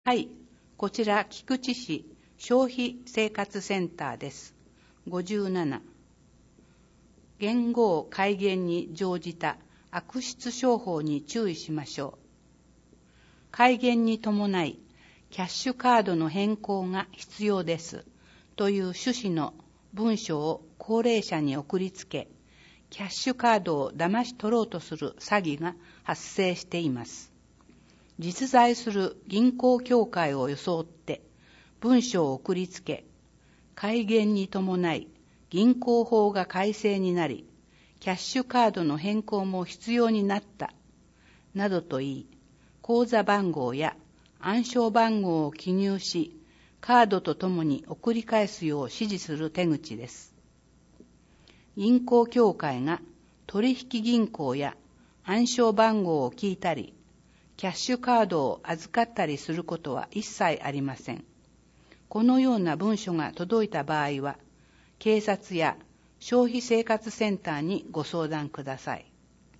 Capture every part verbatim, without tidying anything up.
はい、こちら菊池市消費生活センターです。ごじゅうなな、元号改元に乗じた悪質商法に注意しましょう。改元に伴いキャッシュカードの変更が必要ですという趣旨の文書を高齢者に送りつけ、キャッシュカードを騙し取ろうとする詐欺が発生しています。実在する銀行協会を装って文書を送りつけ、改元に伴い銀行法が改正になり、キャッシュカードの変更も必要になったなどと言い、口座番号や暗証番号を記入し、カードとともに送り返すよう指示する手口です。銀行協会が取引銀行や暗証番号を聞いたり、キャッシュカードを預かったりすることは一切ありません。このような文書が届いた場合は、警察や消費生活センターにご相談ください。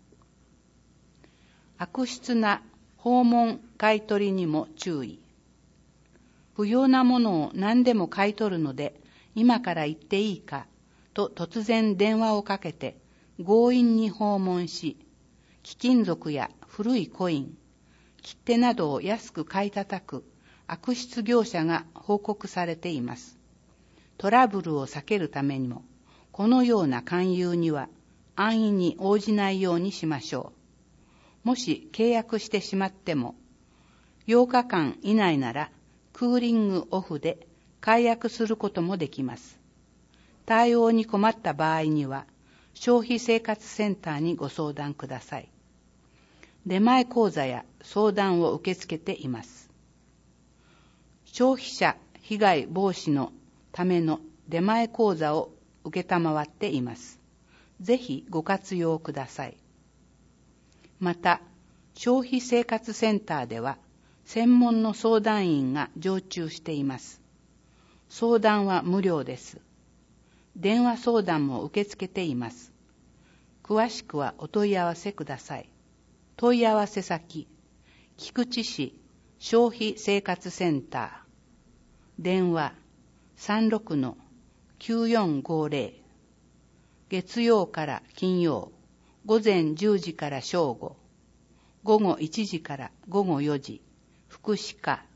悪質な訪問買い取りにも注意。不要なものを何でも買い取るので、今から行っていいかと突然電話をかけて強引に訪問し、貴金属や古いコイン、切手などを安く買い叩く悪質業者が報告されています。トラブルを避けるためにも、このような勧誘には安易に応じないようにしましょう。もし契約してしまっても、ようかかん以内ならクーリングオフで解約することもできます。対応に困った場合には、消費生活センターにご相談ください。出前講座や相談を受け付けています。消費者被害防止のための出前講座を受けたまわっています。ぜひご活用ください。また、消費生活センターでは、専門の相談員が常駐しています。相談は無料です。電話相談も受け付けています。詳しくはお問い合わせください。問い合わせ先、菊池市消費生活センター、電話 さんろくのきゅうよんごぜろ、月曜から金曜、午前じゅうじから正午、午後いちじから午後よじ、福祉課